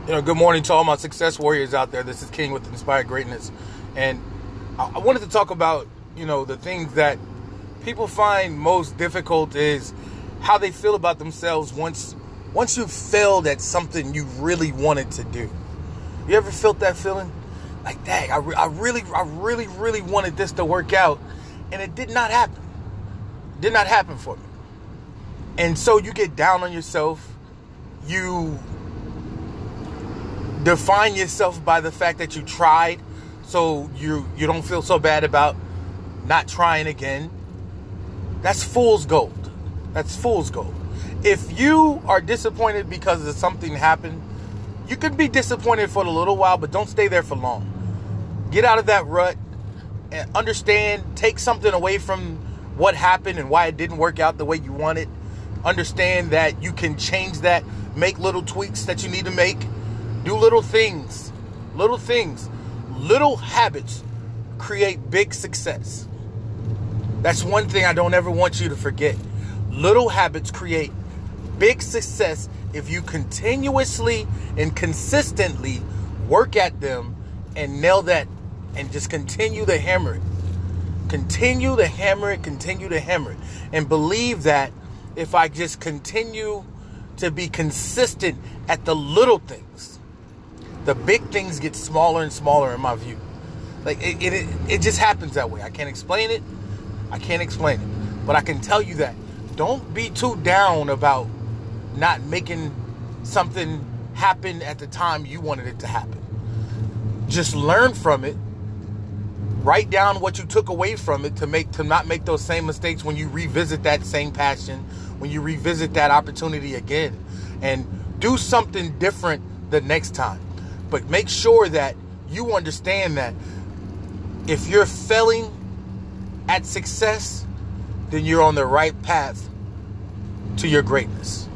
Good morning to all my success warriors out there. This is King with Inspired Greatness. And I wanted to talk about, the things that people find most difficult is how they feel about themselves once you've failed at something you really wanted to do. You ever felt that feeling? Like, dang, I really wanted this to work out, and it did not happen. It did not happen for me. And so you get down on yourself. You define yourself by the fact that you tried, so you don't feel so bad about not trying again. That's fool's gold. That's fool's gold. If you are disappointed because of something happened, you can be disappointed for a little while, but don't stay there for long. Get out of that rut and understand, take something away from what happened and why it didn't work out the way you wanted. Understand that you can change that, make little tweaks that you need to make. Do little things. Little habits create big success. That's one thing I don't ever want you to forget. Little habits create big success if you continuously and consistently work at them and nail that and just continue to hammer it. Continue to hammer it. And believe that if I just continue to be consistent at the little things, the big things get smaller and smaller in my view. Like it just happens that way. I can't explain it. But I can tell you that don't be too down about not making something happen at the time you wanted it to happen. Just learn from it. Write down what you took away from it to not make those same mistakes when you revisit that same passion, when you revisit that opportunity again, and do something different the next time. But make sure that you understand that if you're failing at success, then you're on the right path to your greatness.